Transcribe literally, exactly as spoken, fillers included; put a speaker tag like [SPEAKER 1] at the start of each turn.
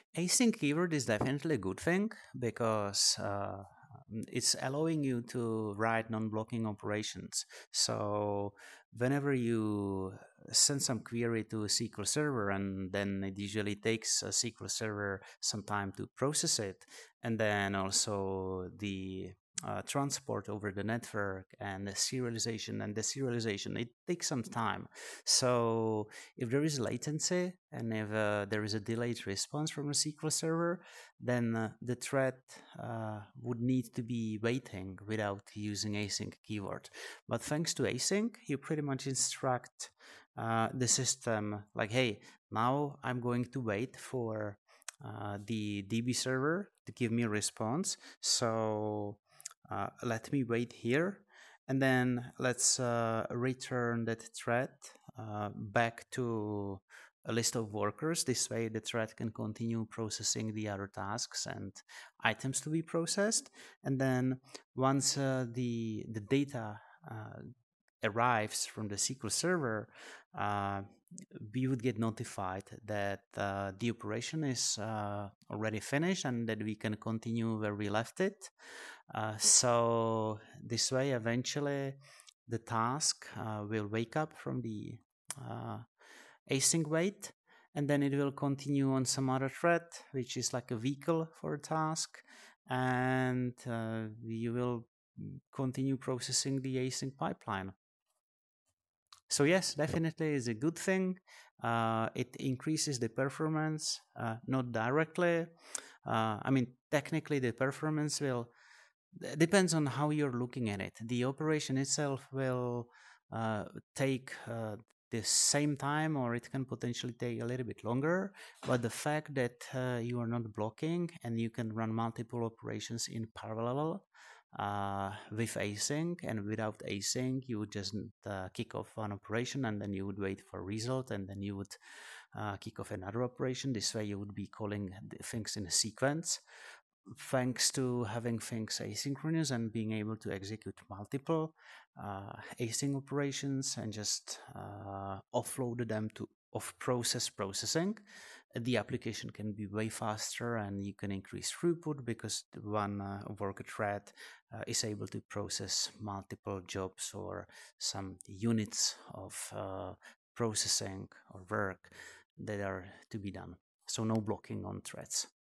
[SPEAKER 1] Async keyword is definitely a good thing because uh, it's allowing you to write non-blocking operations. So whenever you send some query to a S Q L Server, and then it usually takes a S Q L Server some time to process it, and then also the uh, transport over the network and the serialization and the serialization, it takes some time. So if there is latency and if uh, there is a delayed response from a S Q L Server, then uh, the thread uh, would need to be waiting without using async keyword. But thanks to async, you pretty much instruct uh, the system like, hey, now I'm going to wait for uh, the D B server to give me a response. So uh, let me wait here. And then let's uh, return that thread uh, back to a list of workers. This way the thread can continue processing the other tasks and items to be processed. And then once uh, the, the data uh, arrives from the S Q L Server, uh, we would get notified that uh, the operation is uh, already finished and that we can continue where we left it. Uh, so this way, eventually, the task uh, will wake up from the uh, async wait, and then it will continue on some other thread, which is like a vehicle for a task, and uh, you will continue processing the async pipeline. So yes, definitely is a good thing. Uh, it increases the performance, uh, not directly. Uh, I mean, technically, the performance will depends on how you're looking at it. The operation itself will uh, take uh, the same time, or it can potentially take a little bit longer. But the fact that uh, you are not blocking and you can run multiple operations in parallel uh, with async, and without async, you would just uh, kick off one operation and then you would wait for a result, and then you would uh, kick off another operation. This way, you would be calling things in a sequence. Thanks to having things asynchronous and being able to execute multiple uh, async operations and just uh, offload them to off process processing, the application can be way faster and you can increase throughput because one uh, worker thread uh, is able to process multiple jobs or some units of uh, processing or work that are to be done. So no blocking on threads.